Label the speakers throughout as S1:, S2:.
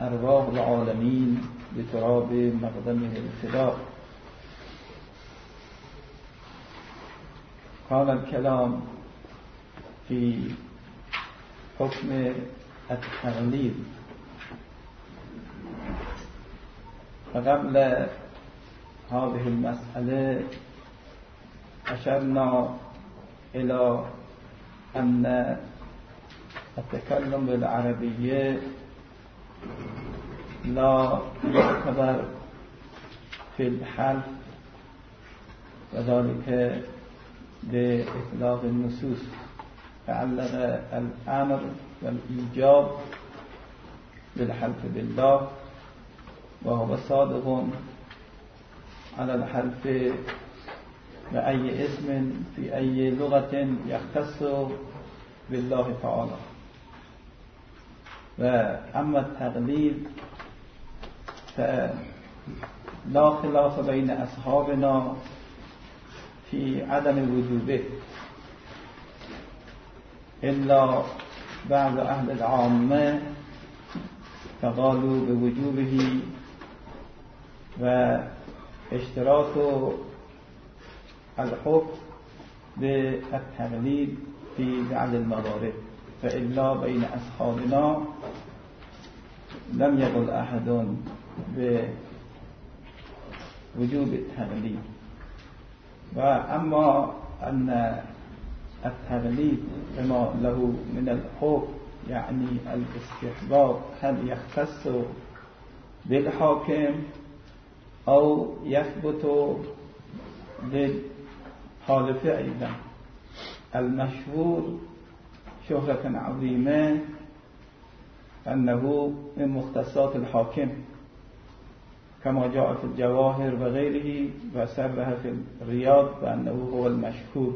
S1: أرواح العالمين بتراب مقدمه الفداء. كان الكلام في حكم التغليظ. فقبل هذه المسألة أشرنا إلى أن التكلم بالعربية لا يعتبر في الحلف، وذلك بإطلاق النصوص. فعلق الأمر والإيجاب بالحلف بالله، وهو صادق على الحلف بأي اسم في أي لغة يختص بالله تعالى. وأما التغليظ فلا خلاف بين أصحابنا في عدم وجوبه، إلا بعض أهل العامة فقالوا بوجوبه واشتراط الحكم بالتغليظ في بعض الموارد. فإلا بين أصحابنا لم يقل أحد بوجوب التغليظ. وأما أن التغليظ بما له من الحكم يعني الاستحباب هل يختص بالحاكم أو يثبت للحالف أيضا؟ المشهور شهرة عظيمة أنه من مختصات الحاكم، كما جاء في الجواهر وغيره، وسرها في الرياض بأنه هو المشهور.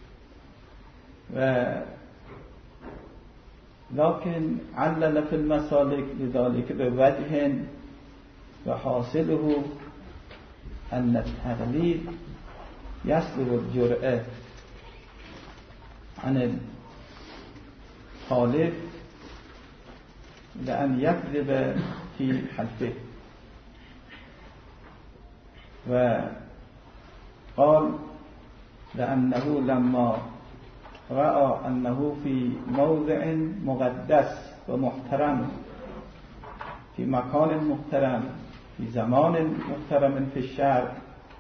S1: لكن علل في المسالك لذلك بوجه، وحاصله أن التغليظ يسلب الجرأة عن الحالف لأن يكذب في حلفه. وقال لأنه لما رأى أنه في موضع مقدس ومحترم، في مكان محترم، في زمان محترم في الشرع،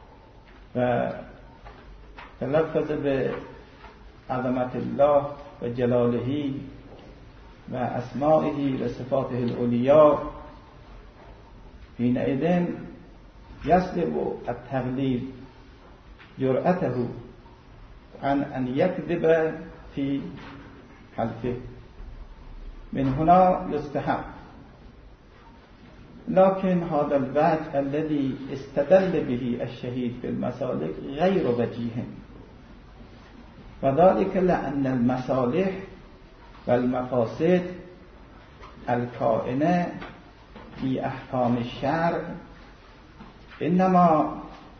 S1: وتلفظ بعظمة الله وجلاله وأسمائه وصفاته العليا، حينئذ يسلب التغليظ جرأته عن أن يكذب في حلفه. من هنا يستحق. لكن هذا الوجه الذي استدل به الشهيد في المسالك غير وجيه، وذلك لأن المصالح والمفاسد الكائنة في أحكام الشرع إنما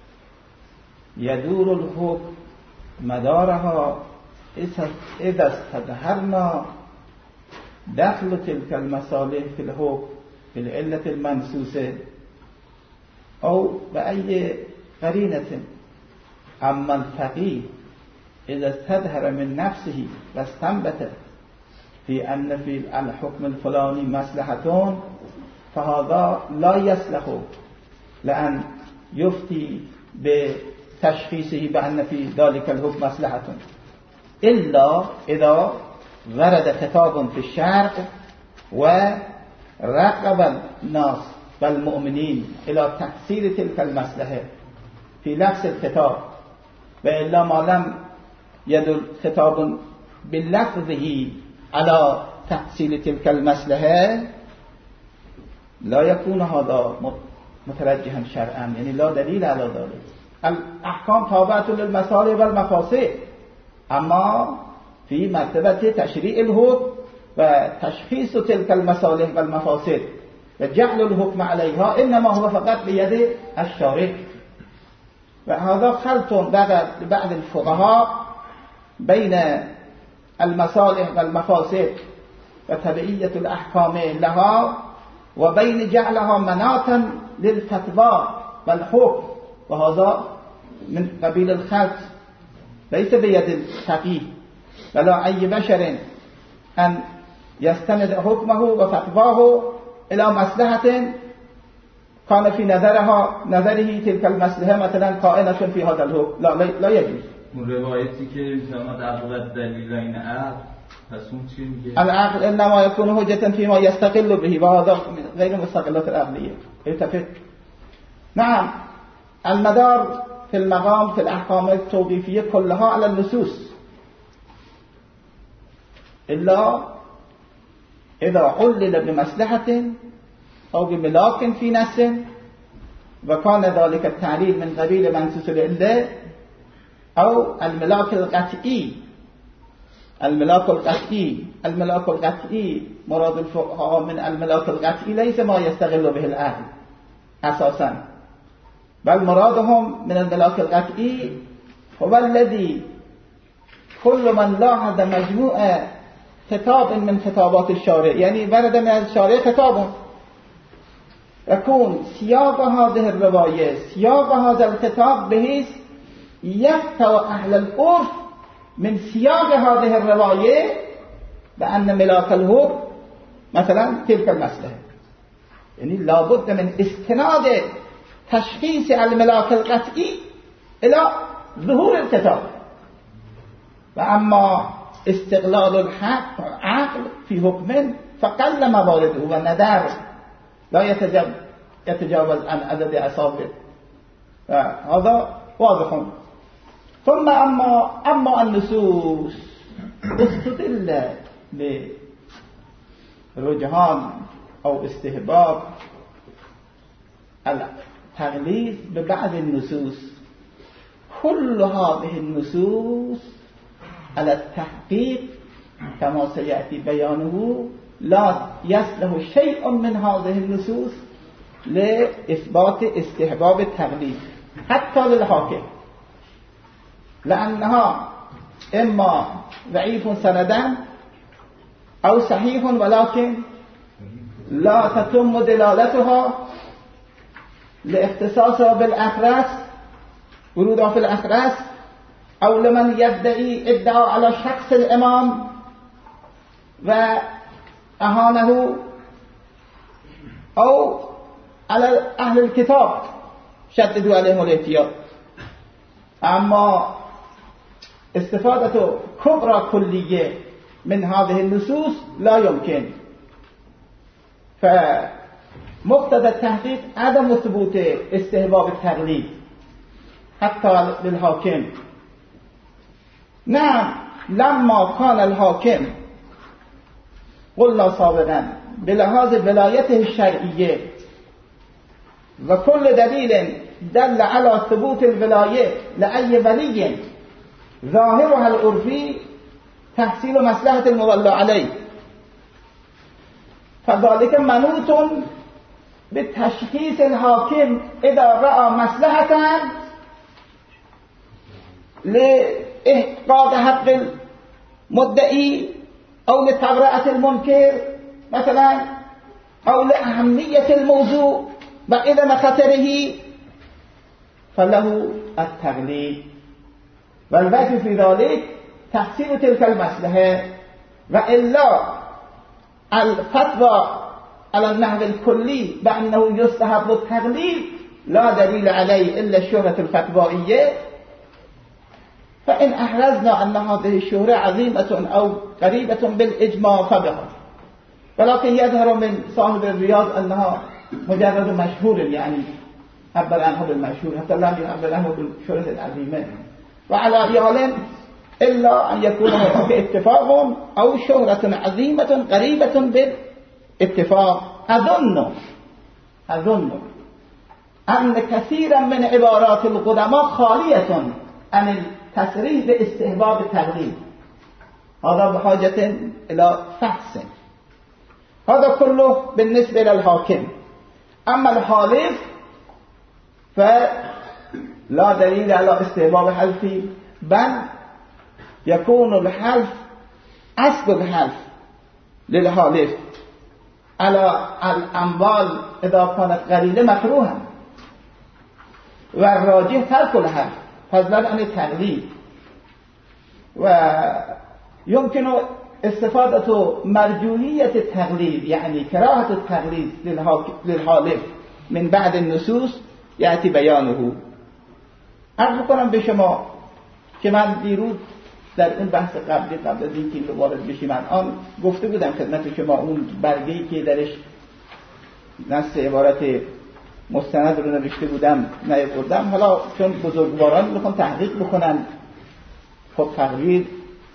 S1: يدور الحكم مدارها إذا استظهرنا دخل تلك المصالح في الحكم بالعلة المنصوصة أو بأي قرينة. أما الفقيه إذا استظهر من نفسه واستنبت في أن في الحكم الفلاني مصلحة، فهذا لا يصلح لأن يفتي بتشخيصه بأن في ذلك الحكم مصلحة، إلا إذا ورد خطاب في الشرع ورغب الناس والمؤمنين إلى تحصيل تلك المصلحة في نفس الخطاب، وإلا ما لم يدل خطاب بلفظه على تحصيل تلك المصلحة لا يكون هذا مترجحا شرعا، يعني لا دليل على ذلك. الأحكام تابعة للمصالح والمفاسد، أما في مرتبة تشريع الحكم وتشخيص تلك المصالح والمفاسد وجعل الحكم عليها إنما هو فقط بيد الشارع. وهذا خلط بعض الفقهاء بين المصالح والمفاسد وتبعية الأحكام لها وبين جعلها مناطا للفتوى والحكم، وهذا من قبيل الخلط ليس بيد الفقيه ولا أي بشر أن يستند حكمه وفتواه إلى مصلحة كان في نظره تلك المصلحة مثلا قائمة في هذا الحكم، لا يجوز.
S2: روایتی که شما در واقع دلیل این عقل، پس اون چی میگه؟
S1: العقل انما يكون حجة فيما يستقل به وهذا غير مستقلات العقلية. اتفق. نعم، المدار في المقام في الأحكام التوقيفية كلها على النصوص إلا إذا علل بمصلحة أو بملاك في نفس وكان ذلك التعليل من قبيل منصوص العلة أو الملاك القطعي. الملاك القطعي مراد الفقهاء من الملاك القطعي ليس ما يستغل به العقل أساسا، بل مرادهم من الملاك القطعي هو الذي كل من لاحظ مجموع خطاب من خطابات الشارع، يعني ورد من الشارع خطاب يكون سياق هذه الرواية سياق هذا الخطاب بحيث يفتوى أهل العرف من سياق هذه الرواية بأن ملاك الحكم مثلا تلك المصلحة، يعني لابد من استناد تشخيص الملاك القطعي إلى ظهور الكتاب. وأما استقلال الحق عقل في حكم فقل موارده وندر لا يتجاوز عن عدد أصابع، هذا واضح. ثم أما النصوص استدل برجحان أو استحباب التغليظ ببعض النصوص. كل هذه النصوص على التحقيق كما سيأتي بيانه لا يصلح شيء من هذه النصوص لإثبات استحباب التغليظ حتى للحاكم، لأنها إما ضعيف سندا أو صحيح ولكن لا تتم دلالتها لاختصاصها بالأخرس ورودها في الأخرس، أو لمن يدعي ادعاء على شخص الإمام وأهانه، أو على أهل الكتاب شددوا عليهم الاحتياط. أما استفادة كبرى كلية من هذه النصوص لا يمكن، فمقتضى التحقيق عدم ثبوت استحباب التغليظ حتى للحاكم. نعم، لما كان الحاكم قلنا سابقا بلحاظ ولايته الشرعية وكل دليل دل على ثبوت الولاية لأي ولي ظاهرها العرفي تحصيل مصلحة المولى عليه، فذلك منوط بتشخيص الحاكم إذا رأى مصلحة لإحقاق حق المدعي أو لتبرئة المنكر مثلا، أو لأهمية الموضوع بعدم خطره، فله التغليظ. والوجه في ذلك تحصيل تلك المصلحة، وإلا الفتوى على النحو الكلي بأنه يستحب التغليظ لا دليل عليه إلا الشهرة الفتوائية، فإن أحرزنا أن هذه الشهرة عظيمة أو قريبة بالإجماع فبها، ولكن يظهر من صاحب الرياض أنها مجرد مشهور، يعني عبر عنه بالمشهور حتى لا يعبر عنه بالشهرة العظيمة. وعلى أيال إلا أن يكون هناك اتفاق أو شهرة عظيمة قريبة بالاتفاق. أظن أن كثيرا من عبارات القدماء خالية عن التصريح باستحباب التغليظ، هذا بحاجة إلى فحص. هذا كله بالنسبة للحاكم. أما الحالف فلا دليل على استحباب الحلف، بل يكون الحلف أسبب الحلف للحالف. علی الاموال اذا كانت قلیله مکروه و راجح ترک الحرف فضلا عن التقلید و يمكن استفادة مرجوحية التقليد يعني كراهة التقليد للحالف من بعد النصوص يأتي بيانه. عرض کنم به شما که من دیروز در اون بحث قبل از اینکه وارد بشیم الان گفته بودم خدمت شما اون برگه‌ای که درش نص عبارت مستند رو نوشته بودم نیاوردم. حالا چون بزرگواران میخوان تحقیق بکنن، خب تقریر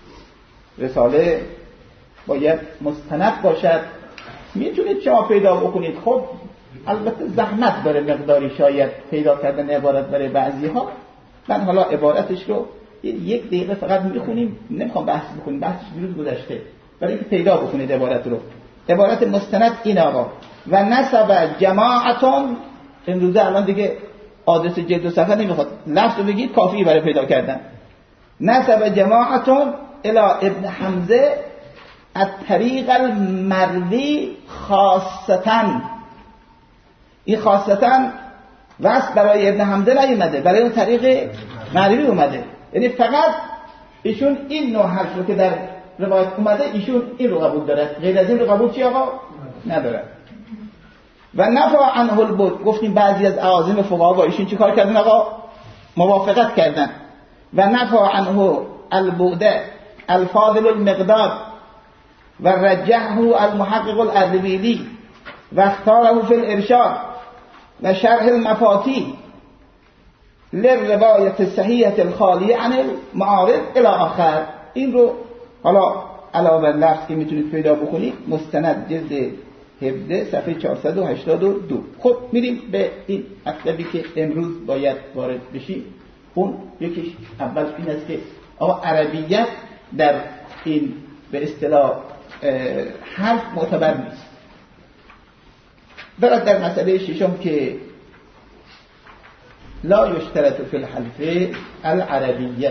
S1: رساله باید مستند باشد، میتونید شما پیدا بکنید. خب البته زحمت داره مقداری شاید پیدا کردن عبارت برای بعضی ها. من حالا عبارتش رو یک دقیقه فقط میخونیم، نمیخوام بحث بکنیم، بحثش دیروز گذشته، برای اینکه پیدا بکنید عبارت رو. عبارت مستند این آقا: و نسب جماعتون. امروزه الان دیگه آدرس جلد و صفحه نمیخواد، لفظ رو بگید کافی برای پیدا کردن. نسب جماعتون الى ابن حمزه الطریق المروی خاصتاً. این خاصتاً وصف برای ابن حمزه نیومده، برای اون طریق مروی اومده. یعنی فقط ایشون این نوع حرف رو که در روایت اومده ایشون این رو قبول داره، غیر از این رو قبول چی آقا نداره. و نفع عنه البعد. گفتیم بعضی از اعاظم فقها با ایشون چیکار کردن آقا؟ موافقت کردن. و نفع عنه البعد الفاضل المقدار و رجحه المحقق الاردبیلی و اختاره فی الارشاد و شرح المفاتیح للروایت الصحیحة الخالیة عن المعارض الی آخر. این رو حالا علاوه لفظ که میتونید پیدا بکنید، مستند جلد 17 صفحه 482. خب میریم به این مطلبی که امروز باید وارد بشیم. اون یکیش اول این است که آقا عربیت در این به اصطلاح حرف معتبر نیست. برد در مسئله ششم که لا یشترط فی الحلف العربیه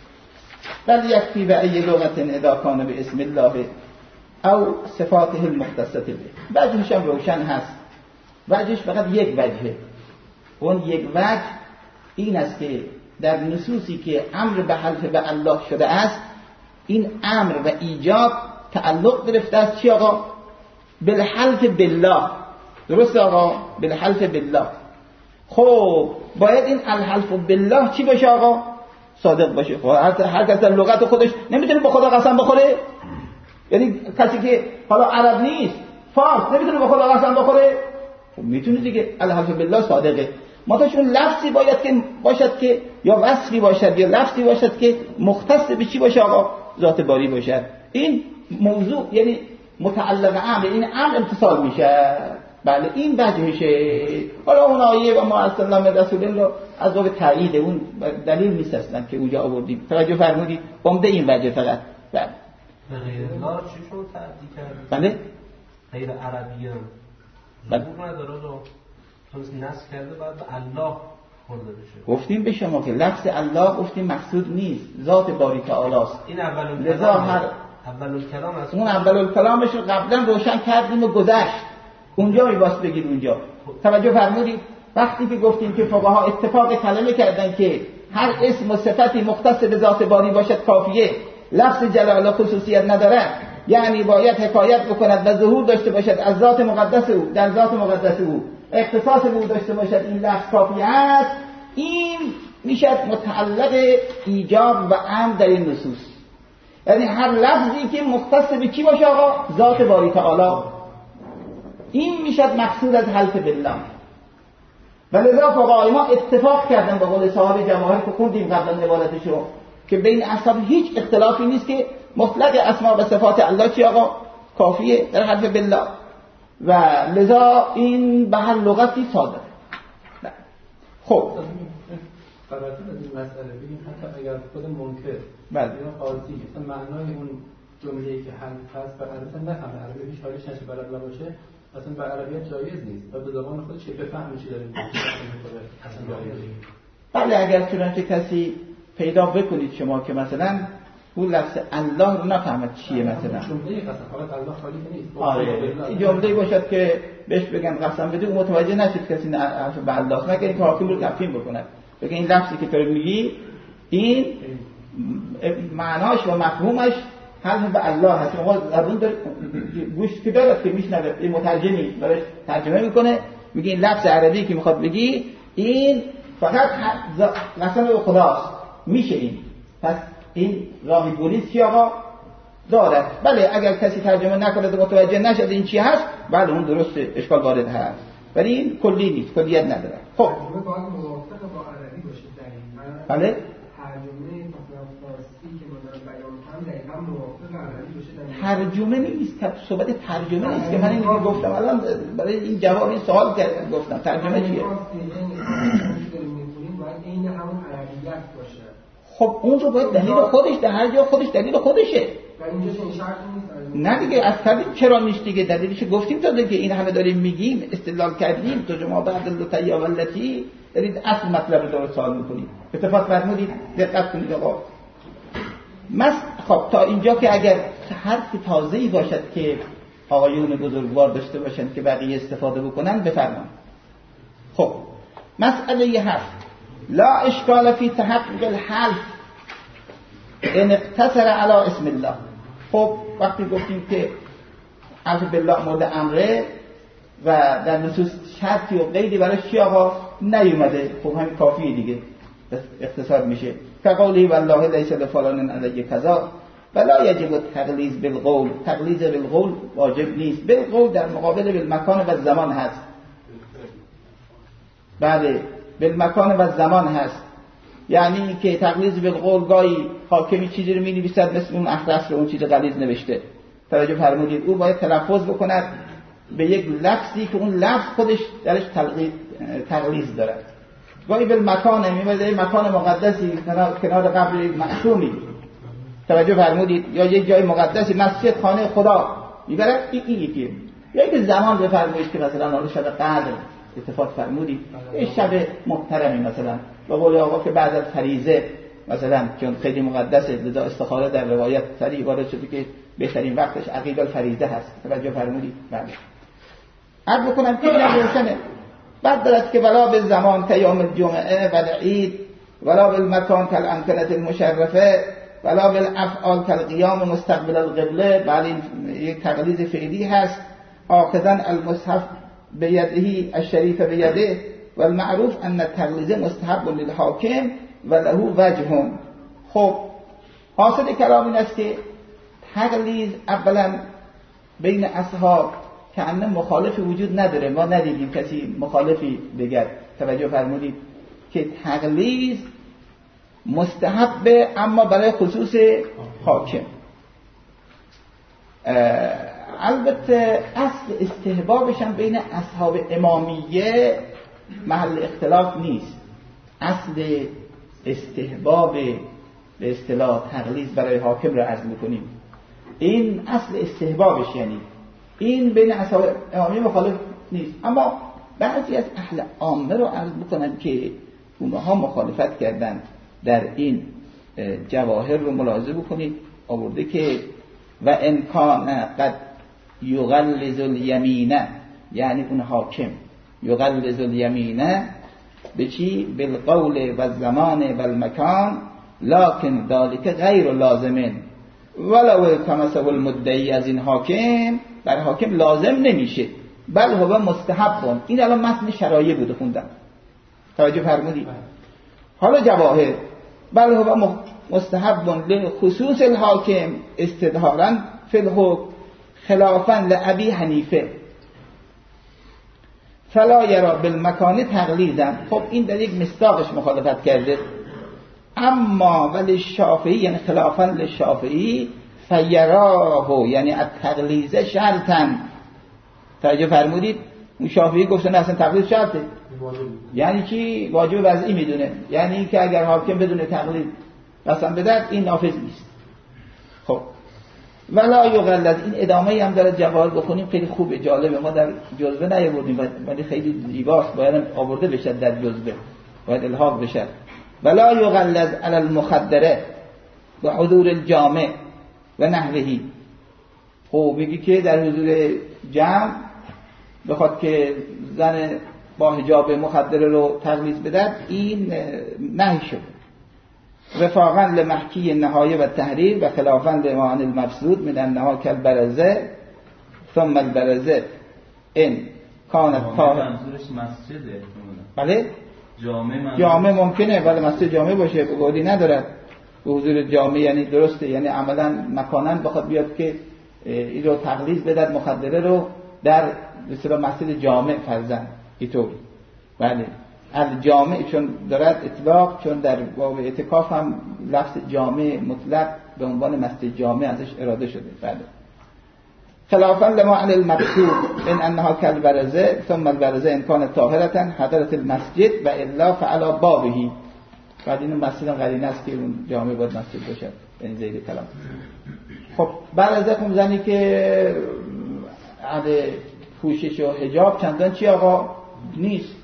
S1: بل یکفی به ای لغت اذا کان به اسم الله او صفاته المختصة به. وجهش هم روشن هست، وجهش فقط یک وجهه. اون یک وجه این است که در نصوصی که امر به حلف به الله شده است، این امر و ایجاب تعلق گرفته است چی آقا؟ بالحلف بالله. درست آقا؟ بالحلف بالله. خب باید این الحلف بالله چی باشه آقا؟ صادق باشه. خب هر کس در لغت خودش نمیتونه به خدا قسم بخوره. یعنی کسی که حالا عرب نیست، فارس، نمیتونه به خدا قسم بخوره. خب میتونه دیگه الحلف بالله صادقه. ماتاشون لفظی باید که باشد که یا وصفی باشد یا لفظی باشد که مختص به چی باشه آقا؟ ذات باری باشد. این موضوع یعنی متعلق امر، این امر امتصال میشه. بله این وجهشه. حالا اون آیه و ما ارسلنا من رسول رو از باب تایید اون دلیل نیست اصلا که اونجا آوردیم. توجه فرمودید؟ عمده این وجه فقط. بله.
S3: غیر الله چی شو تعدی کرد؟
S1: بله.
S3: غیر عربیان.
S1: بله.
S3: اون نداره رو توس نصب کرده بعد به الله خورده بشه.
S1: گفتیم به شما که لفظ الله گفتیم مقصود نیست، ذات باری تعالی است.
S3: این اول
S1: لذا هر
S3: اول کلام است.
S1: اون اول کلامش رو قبلا روشن کردیم و گذشت. اونجا می‌باید بگید اونجا. توجه فرمودید؟ وقتی که گفتیم که فقها اتفاق کلمه کردن که هر اسم و صفتی مختص به ذات باری باشد کافیه، لفظ جلاله خصوصیت ندارد، یعنی باید حکایت بکند و ظهور داشته باشد از ذات مقدس او، در ذات مقدس او اختصاص به او داشته باشد، این لفظ کافی است. این میشد متعلق ایجاب و امر در این نصوص. یعنی هر لفظی که مختص به کی باشه آقا؟ ذات باری تعالی. این میشد مقصود از حلف بالله. ولذا فقهای ما اتفاق کردن با قول صاحب جواهر که خوندیم قبلا عبارتش رو که بین اصحاب هیچ اختلافی نیست که مطلق اسماء و صفات الله چی آقا؟ کافیه در حلف بالله. و لذا این به هر لغتی صادق. خب
S4: فراتر از این مسئله بگیم حتی اگر خود منکر
S1: بله
S4: یا قاضی مثلا معنای اون جمله‌ای که حلف هست به عربی نفهمه، عربی هیچ حالش نشه بلد نباشه، اصلا به عربیت جایز نیست و به زبان خودش بفهمه چی داره میگه اصلا جایز نیست.
S1: بله اگر چنانچه کسی پیدا بکنید شما که مثلا اون لفظ الله رو نفهمد چیه مثلا
S4: جمله قسم فقط الله خالی نیست.
S1: آره جمله باشد که بهش بگن قسم بده اون متوجه نشد کسی نه حرف به الله است، مگر اینکه حاکم رو تفهیم بکنه بگه این لفظی که تو میگی این معناش و مفهومش حرف به الله هست. ما زبون گوش که داره که میشنوه این مترجمی براش ترجمه میکنه میگه این لفظ عربی که میخواد بگی این فقط قسم به خداست میشه این. پس این راهی گونیست که آقا دارد. بله اگر کسی ترجمه نکنه و متوجه نشد این چی هست بله اون درسته اشکال وارد هست، ولی این کلی نیست، کلیت نداره. خب
S5: ترجمه باید موافق با عربی باشه دقیقاً.
S1: بله
S5: ترجمه مثلا فارسی که ما داریم بیان می‌کنیم دقیقاً موافق عربی باشه.
S1: ترجمه نیست، صحبت ترجمه نیست که من این گفتم الان برای این جواب این سوال کردم گفتم ترجمه چیه؟
S5: باید این همون عربیت باشه.
S1: خب اون رو باید دلیل خودش در هر جا خودش دلیل خودشه.
S5: و اینجاش این شرط نیست.
S1: نه دیگه از طریق چرا نیست دیگه دلیلش گفتیم تا دیگه این همه داریم میگیم استدلال کردیم ترجمه بعد اللطیه والتی دارید اصل مطلب رو سوال میکنید. اتفاق فرمودید دقت کنید آقا. خب تا اینجا که اگر حرف تازه‌ای باشد که آقایون بزرگوار داشته باشند که بقیه استفاده بکنن بفرمایید. خب مسئله هست لا اشکال فی تحقق الحلف ان اقتصر علی اسم الله. خب وقتی گفتیم که حلف بالله مورد امره و در نصوص شرطی و قیدی براش چی آقا نیومده، خب همین کافیه دیگه اختصار میشه. فقوله والله لیس لفلان علی کذا ولا یجب التغلیظ بالقول. تغلیظ بالقول واجب نیست. بالقول در مقابل بالمکان و زمان هست. بله بالمکان و زمان هست، یعنی که تغلیظ بالقول گاهی حاکمی چیزی رو می‌نویسد مثل اون احرف رو اون چیز غلیظ نوشته توجه فرمودید او باید تلفظ بکند به یک لفظی که اون لفظ خودش درش تغلیظ دارد. گاهی بالمکان می‌بره مکان مقدسی کنار قبر معصومی توجه فرمودید یا یک جای مقدسی مسجد خانه خدا می‌بره این یکیه. یا یک زمان بفرمایید که مثلا حالا شب قدر اتفاق فرمودید یه شب محترمی مثلا به قول آقا که بعد از فریضه مثلا چون خیلی مقدسه لذا استخاره در روایت صریح وارد شده که بهترین وقتش عقیب الفریضه هست توجه فرمودید. بله عرض بکنم که این روشنه. بعد دارد که ولا به زمان کیام الجمعه و العید ولا بالمکان کالامکنه المشرفه ولا بالافعال کالقیام مستقبل القبله. بله یک تقلید فعلی هست. آخذن المصحف بیده الشریف بیده و المعروف ان التغلیظ مستحب للحاکم و له وجه. خب حاصل کلام این است که تغلیظ اولا بین اصحاب که انه مخالفی وجود نداره، ما ندیدیم کسی مخالفی بگه توجه فرمودید که تغلیظ مستحبه اما برای خصوص حاکم. البته اصل استحبابش هم بین اصحاب امامیه محل اختلاف نیست. اصل استحباب به اصطلاح تغلیظ برای حاکم را عرض میکنیم. این اصل استحبابش یعنی این بین اصحاب امامیه مخالف نیست، اما بعضی از اهل عامه رو عرض میکنن که اونها مخالفت کردن در این جواهر رو ملاحظه بکنید آورده که و امکان قد یغلظ الیمینه، یعنی اون حاکم یغلظ الیمینه به چی؟ بالقول و الزمان و المکان لکن ذلك غیر لازمن ولو تمسه المدعی. از این حاکم بر حاکم لازم نمیشه بل هو مستحب. این الان متن شرایع بوده خوندم توجه فرمودید. حالا جواهر بل هو مستحب لخصوص الحاکم استظهارا فی الحکم خلافا لابی حنیفه فلا یرا بالمکان تغلیظا. خب این در یک مصداقش مخالفت کرده. اما ولی شافعی یعنی خلافا للشافعی فیراه یعنی التغلیظ شرطا. توجه فرمودید اون شافعی گفتن اصلا تغلیظ شرطه یعنی چی؟ واجب وضعی میدونه، یعنی این که اگر حاکم بدون تغلیظ قسم بدهد این نافذ نیست. خب ولا یغلظ. این ادامه هم داره جواهر بخونیم خیلی خوبه جالبه، ما در جزوه نیاوردیم ولی خیلی زیباست باید آورده بشه در جزوه باید الحاق بشه. ولا یغلظ علی المخدره و حضور الجامع و نحوهی. خب بگی که در حضور جمع بخواد که زن با حجاب مخدره رو تغلیظ بدد، این نهی شده. رفاقا لمحکی نهایه و تحریر و خلافا لمعان المفسود من انها کالبرزه ثم البرزه ان کانت طاهرة.
S2: منظورش مسجده.
S1: بله جامع ممکنه، ولی مسجد جامع باشه بگودی ندارد. به حضور جامع یعنی درسته، یعنی عملا مکانن بخواد بیاد که این رو تغلیظ بدد مخدره رو در مثلا مسجد جامع فرزن اینطور. بله الجامع چون دارد اطلاق، چون در باب اعتکاف هم لفظ جامع مطلق به عنوان مسجد جامع ازش اراده شده. بله خلافا لما علی المقصود ان انها کالبرزه ثم البرزه ان کانت طاهرة حضرت المسجد و الا فعلى بابه. بعد این مسجد هم قرینه است که اون جامع باید مسجد باشد، یعنی زید کلام. خب برزه خم زنی که عده پوشش و حجاب چندان چی آقا نیست.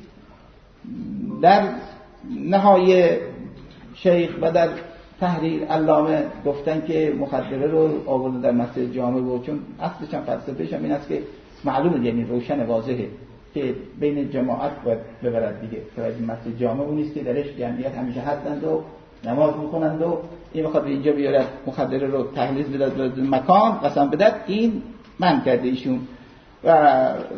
S1: در نهایه شیخ و در تحریر علامه گفتن که مخدره رو آورده در مسجد جامع بود، چون اصلش هم فلسفه‌ش هم این است که معلومه، یعنی روشن واضحه که بین جماعت باید ببرد دیگه. فرض مسجد جامع اون نیست که درش جمعیت همیشه هستند و نماز میکنند و این بخواد اینجا بیارد مخدره رو تغلیظ بدد مکان قسم بدد، این من کرده ایشون. و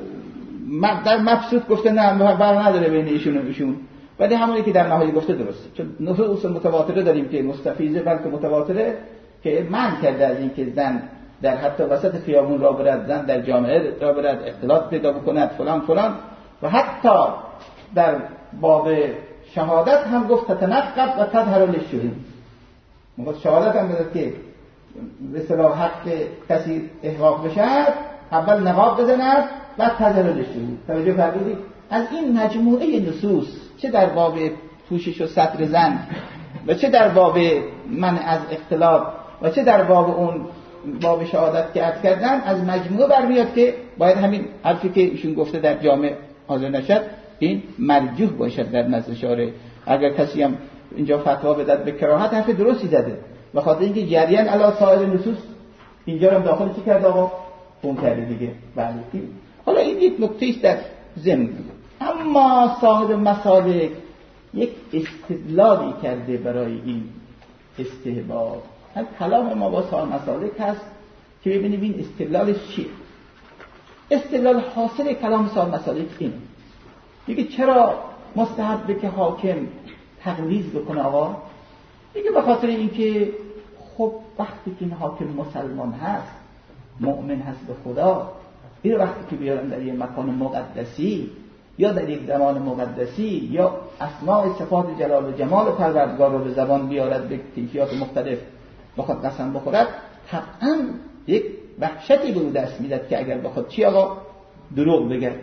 S1: در مبسوط گفته نه بر نداره بین ایشون و ایشون، ولی همونی که در نهایی گفته درسته، چون نصوص متواتره داریم که مستفیضه بلکه متواتره که من کرده از این که زن در حتی وسط خیابون را برد، زن در جامعه را برد، اختلاط پیدا بکند فلان فلان. و حتی در باب شهادت هم گفت تتنقب و تظهر للشهود. موقع شهادت هم گفت که به اصطلاح حق کسی احقاق بشد اول نقاب بزند و تظهر للشهود. توجه فرمودید؟ از این مجموعه نصوص چه در باب پوشش و ستر زن و چه در باب منع از اختلاط و چه در باب اون باب شهادت که عرض کردن، از مجموعه برمیاد که باید همین حرفی که ایشون گفته در جامع حاضر نشد این مرجوح باشد در نزد شارع. اگر کسی هم اینجا فتوا بدد به کراهت حرف درستی زده، به خاطر اینکه جریان علی سایر نصوص اینجا رو داخل چی کرد آقا؟ اون کرده دیگه. بله حالا این یک نکته است در ضمن. اما صاحب مسالک یک استدلالی کرده برای این استحباب. کلام ما با صاحب مسالک هست که ببینیم این استدلالش چیه. استدلال حاصل کلام صاحب مسالک اینه، میگه چرا مستحبه که حاکم تغلیظ بکنه آقا؟ میگه به خاطر اینکه خب وقتی که این حاکم مسلمان هست، مؤمن هست به خدا، این وقتی که بیارن در یک مکان مقدسی یا در یک زمان مقدسی یا اسماء صفات جلال و جمال پروردگار رو به زبان بیارد به کیفیات مختلف بخواد قسم بخورد، طبعا یک وحشتی به او دست میداد که اگر بخواد چی آقا دروغ بگه.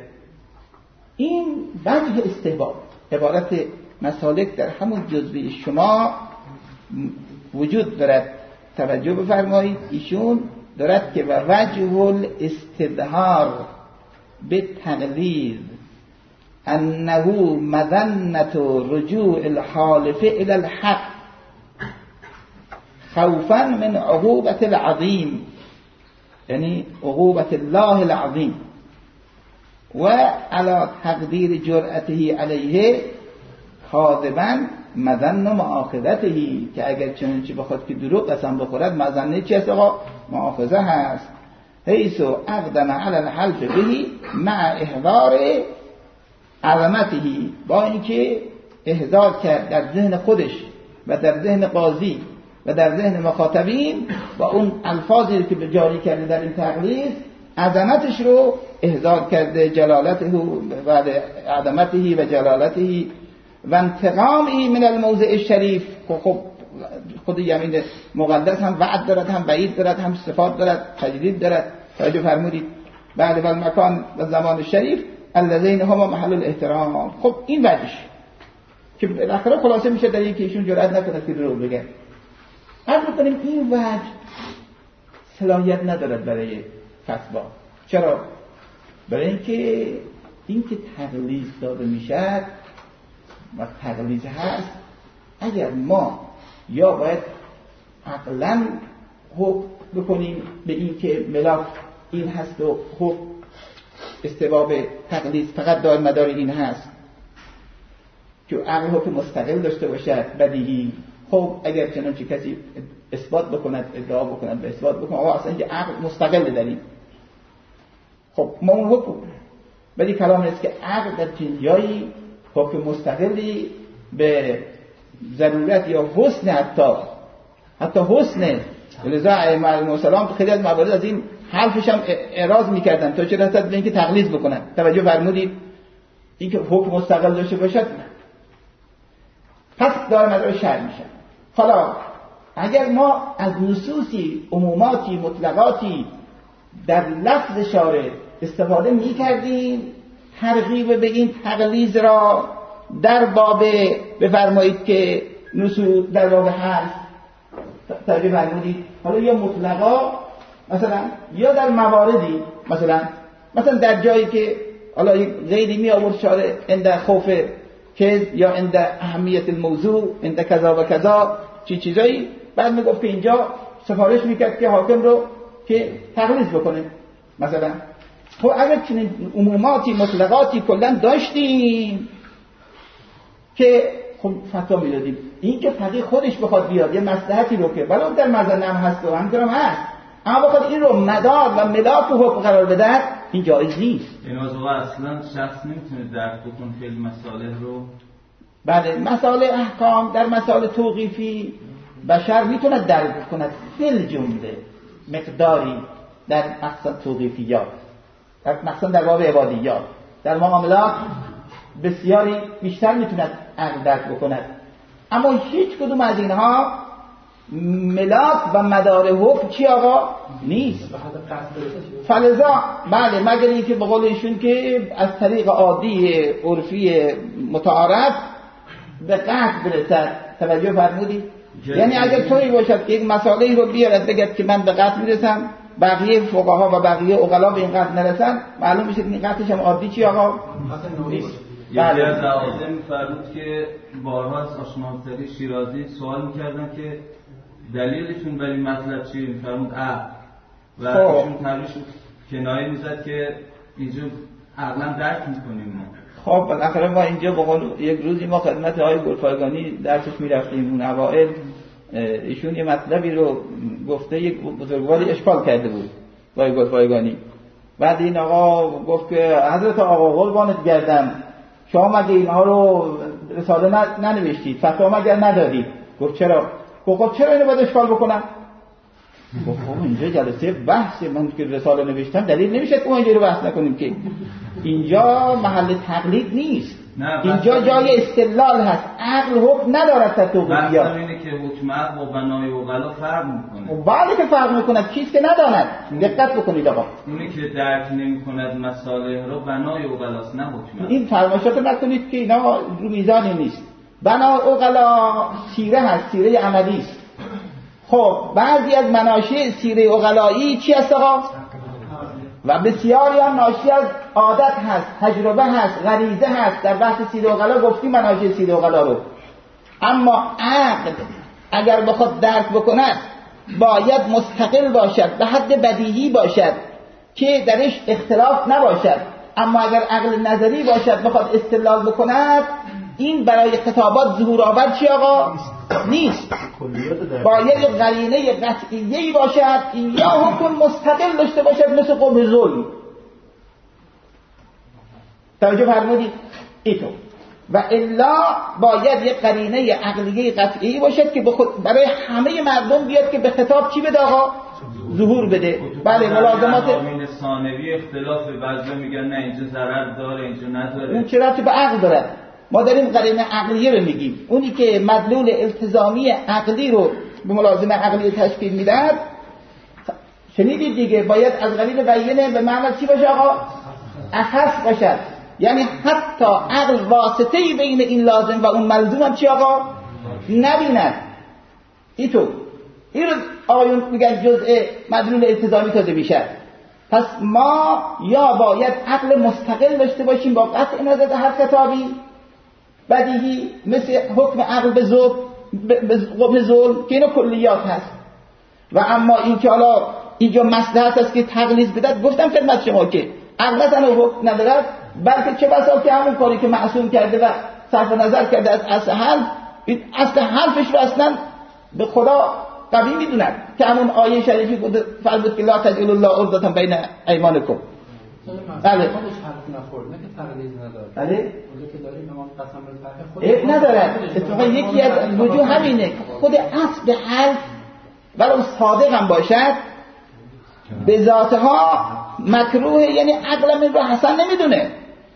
S1: این وجه استحباب. عبارت مسالک در همون جزوه شما وجود دارد، توجه بفرمایید. ایشون دارد که و وجه الاستظهار به تغلیظ انه مذنة رجوع الحالف الى الحق خوفا من عقوبة العظیم، یعنی عقوبة الله العظیم، و على تقدیر جرأته علیه کاذبا مظن مؤاخذته، که اگر چنانچه بخواد که دروغ قسم بخورد مظنه چی است آقا؟ مؤاخذه هست. حیث اقدم علی الحلف به مع احضار عظمته، با اینکه احضار کرد در ذهن خودش و در ذهن قاضی و در ذهن مخاطبین با اون الفاظی که جاری کرده در این تغلیظ عظمتش رو احضار کرده، جلالته و عظمته و جلالته و انتقامی من الموضع الشریف. خب خود یمین مقدس هم وعد دارد، هم وعید دارد، هم صفات دارد، تجدید دارد. توجه فرمودید؟ بعد و مکان و زمان شریف الذین هما محل الاحترام. خب این وجهش که بالاخره خلاصه میشه در اینکه ایشون جرئت نکنه که رو بگه. عرض می‌کنیم این وجه صلاحیت ندارد برای فتوا. چرا؟ برای اینکه تغلیظ داده میشد و تغلیظ هست، اگر ما یا باید عقلا حکم بکنیم به این که ملاک این هست و حکم استباب تقلید فقط دار مدار این هست که عقل حکم مستقل داشته باشد بدیهی. خب اگر چنانچه کسی اثبات بکند، ادعا بکند و اثبات بکند آقا اصلا اینکه عقل مستقل داریم، خب ما اون حکم، ولی کلام است که عقل در چنین جایی حکم مستقلی به ضرورت یا حسن حتی حسن. لذا ائمه علیهم السلام خیلی از موارد از این حرفش هم اعراض میکردن تا چه رسد به اینکه تقلید بکنن. توجه فرمودید اینکه حکم مستقل داشته باشد پس داره مدار شرع میشه. حالا اگر ما از نصوصی عموماتی مطلقاتی در لفظ شارع استفاده میکردیم ترغیب به این تقلید را در باب بفرمایید که نصوص در باب هست توجه فرمودید. حالا یا مطلقا مثلا یا در مواردی مثلا در جایی که حالا غیری می آورد شارع عند خوف کذب یا عند اهمیت الموضوع عند کذا و کذا چیزایی، بعد میگفت که اینجا سفارش میکرد که حاکم رو که تقلید بکنه مثلا. خب اگر چنین عموماتی مطلقاتی کلا داشتیم که خب فتوا میدادیم. این که فقیه خودش بخواد بیاد یه مصلحتی رو که بلکه در مزنه هم هست و همینطور هم هست، اما بخواد این رو مدار و ملاک و حکم قرار بده این جایز نیست.
S2: این موضوع اصلا شخص نمیتونه درک بکنه خیلی مسائل رو.
S1: بله مسائل احکام در مسائل توقیفی بشر میتونه درک کنه فل جمله مقداری در مقصد توقیفیات، در مقصد در باب عبادیات، در معاملات بسیاری بیشتر میتونه عقل درک بکنه، اما هیچ کدوم از اینها ملاک و مدار حکم چی آقا نیست. فلذا بله مگر اینکه به قول ایشون که از طریق عادی عرفی متعارف به قطع برسد. توجه فرمودید؟ یعنی اگر طوری باشد که یک مسئله رو بیارد بگد که من به قطع میرسم، بقیه فقها و بقیه عقلا به این قطع نرسن، معلوم میشه که این قطعش هم عادی چی آقا نیست.
S2: یکی از لوازم فرمود که بارها از آشناهای شیرازی سوال میکردن که دلیلشون برای این مطلب چیه؟ فرمود عقل و ایشون تبریش کنایه میزد که اینجا عقلا درک میکنیم ما. خب
S1: بالاخره ما اینجا به قول یک روزی ما خدمت آقای گلپایگانی درسش میرفتیم اون اوائل، ایشون یه مطلبی رو گفته یک بزرگواری اشکال کرده بود آقای گلپایگانی. بعد این آقا گفت که حضرت آقا قربانت گردم شما مگه اینها رو رساله ننوشتید، فتوا مگر ندادید؟ گفت چرا؟ گفت چرا اینو باید اشکال بکنم؟ گفت اینجا جلسه بحثه، من که رساله نوشتم دلیل نمیشه که ما اینجا رو بحث نکنیم که اینجا محل تقلید نیست، اینجا جای استدلال هست. عقل حکم ندارد در توقیفیات.
S2: مثلا اینه که حکم عقل و بنای عقلا فرق میکنه.
S1: بله که فرق میکنه، چیز که نداند. دقت بکنید آقا،
S2: اونی که درک نمیکند مسائل رو بنای عقلاست نه حکم.
S1: این فرمایشات نکنید که اینا رو میزانی نیست. بنای عقلا سیره هست، سیره عملی است. خب بعضی از مناشئ سیره عقلایی چی هست آقا؟ و بسیاری هم ناشی از عادت هست، تجربه هست، غریزه هست. در بحث سیره عقلا گفتیم مناشئ سیره عقلا رو. اما عقل اگر بخواد درک بکند باید مستقل باشد، به حد بدیهی باشد که درش اختلاف نباشد. اما اگر عقل نظری باشد بخواد استدلال بکند، این برای خطابات ظهور آور چی آقا؟ نیست. باید یک قرینه قطعیه‌ای باشد یا حکم مستقل داشته باشد مثل قوم ظلم. توجه فرمودید؟ ایتو و الا باید یک قرینه عقلیه قطعی باشد که برای همه مردم بیاد که به خطاب چی بده آقا؟ ظهور بده. بله ملازمات
S2: امین ثانوی اختلاف، بعضی میگن نه اینجا ضرر داره اینجا نداره.
S1: اون چرا به عقل داره؟ ما داریم قرینه عقلیه رو میگیم. اونی که مدلول التزامی عقلی رو به ملازمه عقلی تشکیل میدهد، شنیدید دیگه، باید از قبیل بیینه به معنی چی باشه آقا؟ اخص باشد. یعنی حتی عقل واسطه‌ای بین این لازم و اون ملزوم هم چی آقا؟ نبیند. این رو آقایون میگن جزء مدلول التزامی تازه میشه. پس ما یا باید عقل مستقل داشته باشیم با قطع نظر هر کتابی بدیهی مثل حکم عقل به ذوق قبح ظلم که اینا کلیات هست. و اما این که حالا اینجا مصلحت است که تغلیظ بدهد، گفتم خدمت شما که عقل تنها حکم ندارد، بلکه چه بسا که همون کاری که معصوم کرده و صرف نظر کرده از اصل حلف، این اصل حلفش رو اصلا به خدا قوی میدونن که همون آیه شریفی فرمود که لا تجعلوا الله عرضة بین ایمانکم. بله
S4: خودش حرف نخورد، نه که تغلیظ نداره.
S1: بله
S4: اونجا که داریم امام قسم بالفرق خود
S1: ندارد. اتفاقا یکی از وجوه همینه که خود اصل حلف ولو صادق هم باشد به ذاتها مکروه، یعنی عقلم این رو حسن نمیدونه،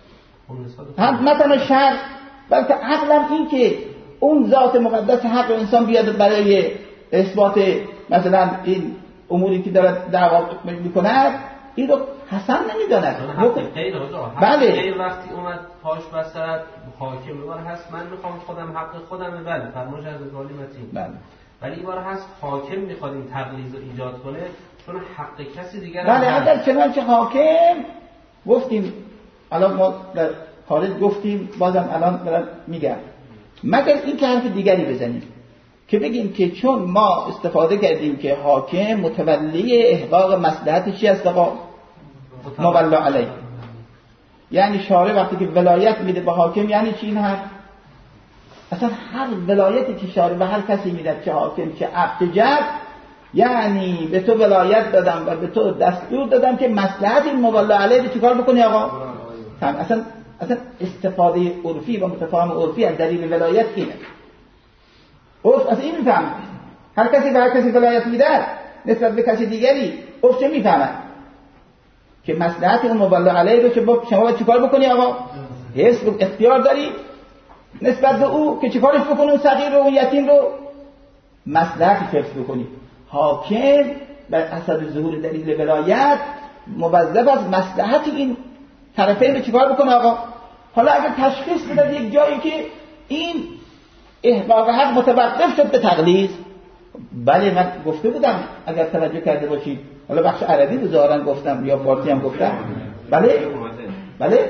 S1: مثلا شرع، بلکه عقلم این که اون ذات مقدس حق رو انسان بیاد برای اثبات مثلا این اموری که داره دعوا میکند این رو حسن نمیداند.
S3: بله غیر وقتی اومد پاش بسرد حاکم بار هست من میخوام خودم حق خودم، بله فرمایش از ظالمتی،
S1: بله
S3: ولی این بار هست حاکم میخواد این تغلیظ رو ایجاد کنه چون حق کسی دیگر
S1: بله اگر چنانچه حاکم گفتیم، الان ما در خارج گفتیم، بازم الان برام میگم، مگر این که حرف دیگری بزنیم که بگیم که چون ما استفاده کردیم که حاکم متولی احقاق مصلحت چی است آقا مولا علیه، یعنی شارع وقتی که ولایت میده به حاکم یعنی چی این حرف؟ اصلا هر ولایتی که شارع به هر کسی میده، چه حاکم چه عبد چه جد، یعنی به تو ولایت دادم و به تو دستور دادم که مصلحت این مولا علیه چیکار بکنی آقا؟ اصلا استفاده عرفی و متفاهم عرفی از دلیل ولایت اینه. عرف از این میفهمه، هر کسی به هر کسی ولایت میده نسبت به کسی دیگری، عرف چه میفهمه؟ که مصلحت اون مولا علیه رو شما باید چیکار بکنی آقا؟ حس اختیار داری نسبت به او که چیکارش بکنی، اون صغیر رو اون یتیم رو مصلحتی حفظ بکنی. حاکم بر اثر ظهور دلیل ولایت موظف از مصلحت این طرفین رو چیکار بکنه آقا؟ حالا اگر تشخیص بده یک جایی که این احقاق حق متوقف شد به تغلیظ، بله من گفته بودم اگر توجه کرده باشید، حالا بخش عربی رو ظاهرا گفتم یا فارسی هم گفتم، بله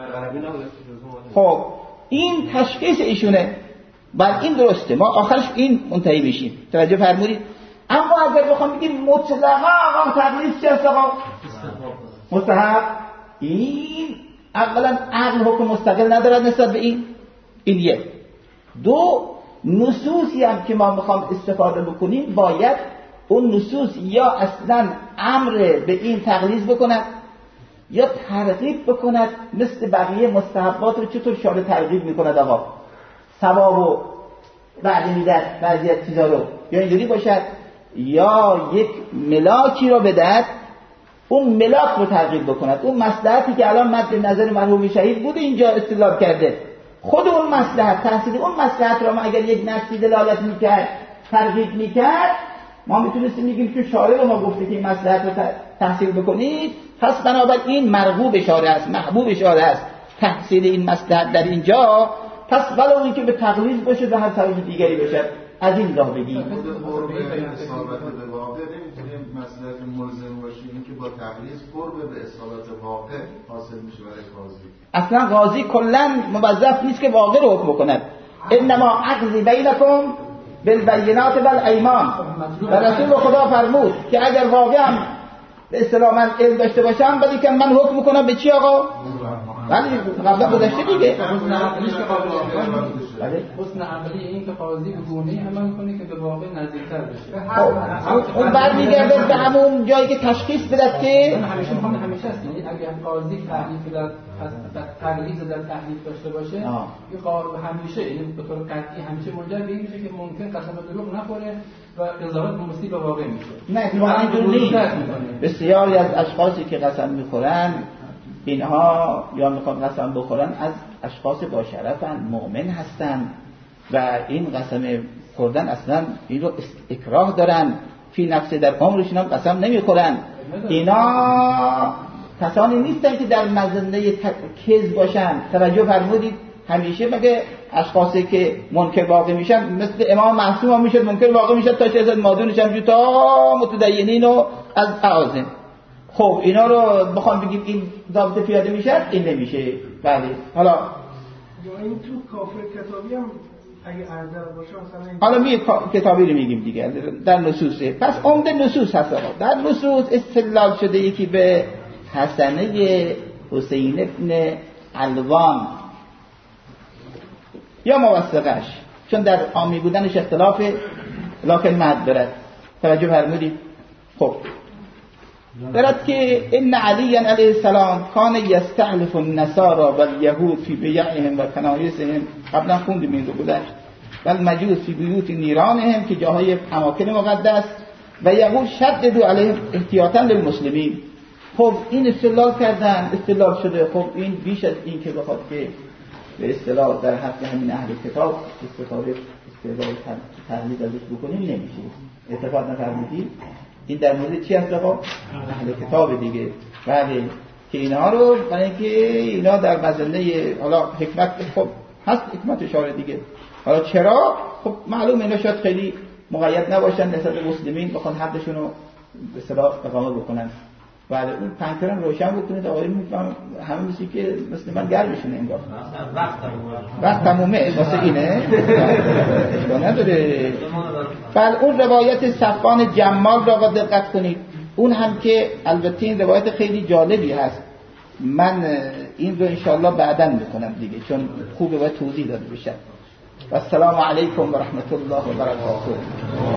S1: خب این تشخیص ایشونه، بله این درسته، ما آخرش این منتهی میشیم، توجه فرمودید. اما اگر بخوام بگیم مطلقا آقا تغلیظ چه است آقا؟ مستحب، این اولا عقل حکم مستقل ندارد نسبت به این یک. دو، نصوصی هم که ما میخوام استفاده بکنیم باید اون نصوص یا اصلا امر به این تغلیظ بکند یا ترغیب بکند، مثل بقیه مستحبات رو چطور شارع ترغیب میکند آقا ثواب و وعده میدن بعضی از چیزا رو، یا اینجوری باشد یا یک ملاکی رو بدهد اون ملاک رو ترغیب بکند، اون مصلحتی که الان مد نظر مرحوم شهید بوده اینجا استدلال کرده، خود اون مصلحت تحصیل اون مصلحت رو ما اگر یک نفسی دلالت میکرد ترغیب میکرد، ما میتونستیم میگیم که شارع رو ما گفته که این مصلحت رو تحصیل بکنید، پس بنابراین مرغوب شارع است، محبوب شارع است تحصیل این مصلحت در اینجا، پس ولو اینکه به تغلیظ باشه و هر طرف دیگری بشه از این راه بگیم.
S6: اصابت به واقع نمیتونیم مصلحت ملزم باشیم، این که با تغلیظ قرب به اصابت واقع حاصل میشه برای قاضی.
S1: اصلا قاضی کلا موظف نیست که واقع رو حکم کند، انما اقضی بینکم بالبینات والایمان، و رسول خدا فرمود که اگر واقع هم به اصطلاح من علم داشته باشم ولی که من حکم کنم به چی آقا؟ ولی قبلا گذشته دیگه.
S4: حسن عملی این که قاضی گونه‌ای عمل کنه که به واقع نزدیک‌تر بشه.
S1: اون بعد میگرده به همون جایی که تشخیص بدهد که
S4: همیشه است، یعنی اگر قاضی تحلیف در تغلیظ در تحلیف داشته باشه، این همیشه یعنی به طور قطعی همیشه منجر به این میشه که ممکن قسم دروغ نخوره و قضاوت مصیب به واقع میشه.
S1: نه واقعا نیست. بسیاری از اشخاصی که قسم میخورن اینها یا میخوان قسم بخورن از اشخاص با شرفن، مؤمن هستن و این قسم خوردن اصلا این رو اکراه دارن فی نفس، در عمرشون هم قسم نمیخورن. اینا کسانی نیستن که در مظنه کذب باشن. توجه فرمودید همیشه مگه اشخاصی که منکر واقع میشن مثل امام معصوم هم میشد منکر واقع میشد تا چه از مادونش هم تا متدینین و از اعاظم. خب اینا رو بخوام بگیم این ضابطه پیاده میشه، این نمیشه. بله حالا
S5: یا این تو کافر کتابی هم اگه ارزل باشه مثلا
S1: حالا می کتابی رو میگیم دیگه در نصوصه. پس عمده نصوص هست آقا. در نصوص استدلال شده یکی به حسنه حسین ابن علوان یا موثقش، چون در عامی بودنش اختلاف لکن مد دارد. توجه فرمودید؟ خب دارد که ان علی علیه السلام کان یستعلف النصارى والیهود فی بیعهم و کنایسهم، قبلا خوندیم این رو گذشت، و المجوس فی بیوت نیرانهم که جاهای اماکن مقدس، و یقول شددوا علیهم احتیاطا للمسلمین. خب این استدلال شده. خب این بیش از این که بخواد که به اصطلاح در حق همین اهل کتاب استفاده تحلیل ازش بکنیم نمیشه. اتفاق نفرمودید؟ این در مورد چی هست آقا؟ اهل کتاب دیگه. بله که اینها رو برای اینکه اینا در مظنه حالا حکمت، خب هست حکمت اشاره دیگه. حالا چرا؟ خب معلوم اینا شاید خیلی مقید نباشن نسبت به مسلمین، بخوان حدشون رو به اصطلاح اقامه بکنن. بعد اون پنکرم روشن بکنید آقایی میفهم همه میسی که مثل من گرمشونه انگار وقت تمومه واسه اینه اشکال نداره. بعد اون روایت صفوان جمال را دقت کنید، اون هم که البته این روایت خیلی جالبی هست، من این رو انشاءالله بعداً میکنم دیگه چون خوبه باید توضیح داده بشه. و السلام علیکم و رحمت الله و برکاته.